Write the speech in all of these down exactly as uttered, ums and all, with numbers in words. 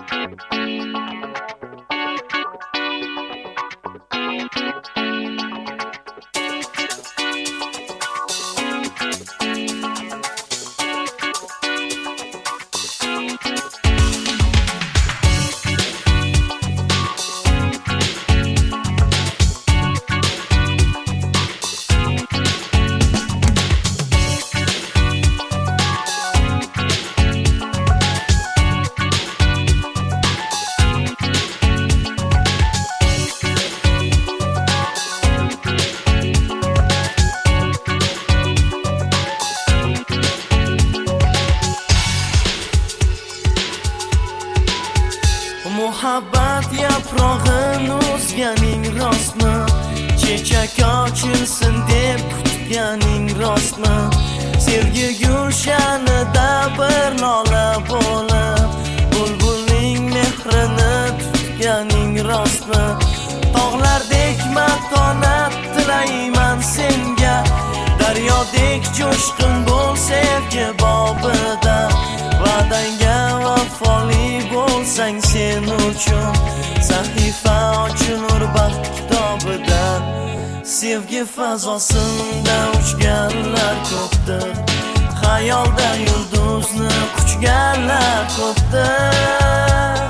Muhabbat yaprog'in o'sganing rostmi? Chechak ochilsin deb kutganing rostmi? Sevgi gulshanida bir lola bo'lib bulbulning mehrini tutganing rostmi? Tog'lardek matonat tilayman senga, daryodek jo'shqin bo'l sevgi bobida. Va'dangga vafoli bo'lsang sen uchun sahifa ochilur baxt kitobidan. Sevgi fazosinda uchganlar ko'pdir, xayolda yulduzni quchganlar ko'pdir.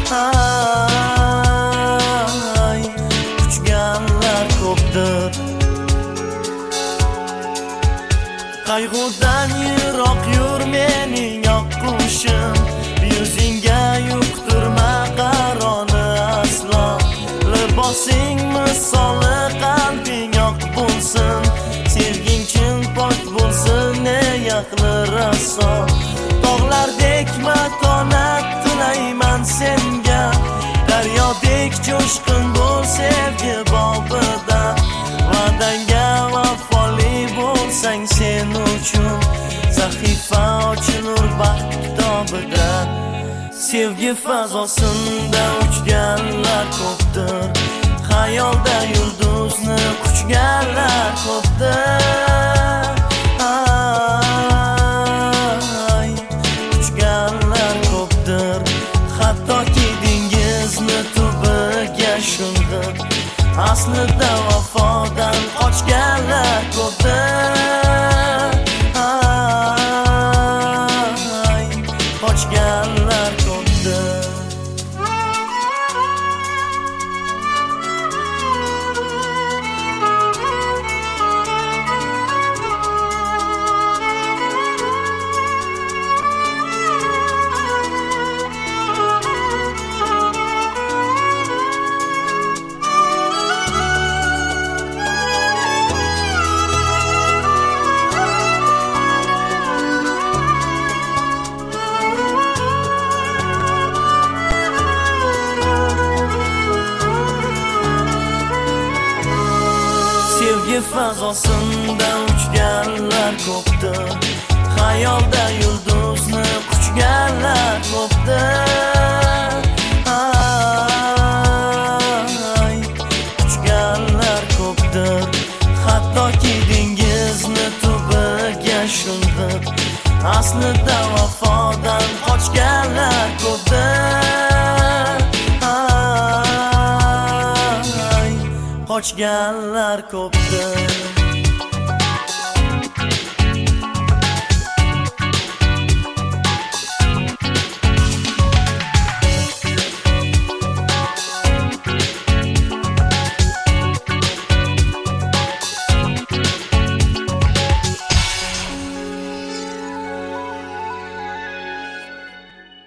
Ay, quchganlar ko'pdir. Qayg'udan yiroq yur mening oqqushim, yuzingga yuqtirma qaroni aslo. Libosing misoli qalbing oq bo'lsin, sevging chin pok bo'lsin ey aqli raso. Tog'lardek matonat tilayman senga, daryodek jo'shqin bo'l sevgi bobida. Va'dangga vafoli bo'lsang sen uchun sahifa ochilur baxt kitobida. Sevgi fazosinda uchganlar ko'pdir, xayolda yulduzni quchganlar ko'pdir. Ay, quchganlar ko'pdir. Hattoki dengizni tubiga sho'ng'ib, aslida vafodan qochganlar ko'pdir. Ay, qochganlar ko'pdir. Sevgi fazosinda uchganlar ko'pdir, xayolda yulduzni quchganlar ko'pdir. Ay, quchganlar ko'pdir. Hattoki dengizni tubiga sho'ng'ib, aslida vafodan qochganlar ko'pdir. Ay, qochganlar ko'pdir.